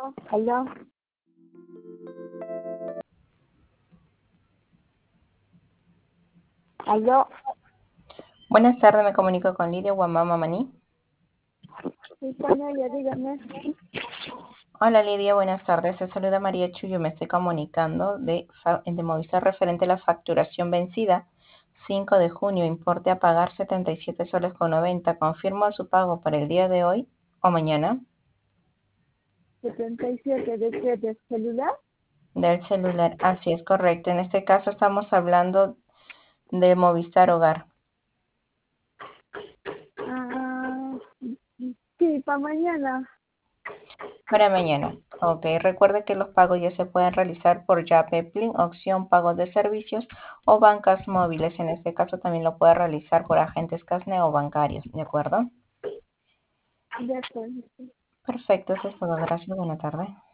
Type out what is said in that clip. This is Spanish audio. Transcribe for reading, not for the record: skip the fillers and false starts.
Aló. Aló. Buenas tardes, me comunico con Lidia Guamama Maní. Sí, con ella, dígame. Hola Lidia, buenas tardes. Se saluda María Chuyo. Me estoy comunicando de Movistar referente a la facturación vencida 5 de junio, importe a pagar 77 soles con 90. ¿Confirmo su pago para el día de hoy o mañana? 77, ¿de qué? ¿De celular? Del celular. Así es correcto. En este caso estamos hablando de Movistar Hogar. Ah, sí, para mañana. Para mañana. Ok, recuerde que los pagos ya se pueden realizar por Yape, Plin, opción pagos de servicios o bancas móviles. En este caso también lo puede realizar por agentes Casne o bancarios, ¿de acuerdo? De acuerdo. Perfecto, eso es todo. Gracias, buena tarde.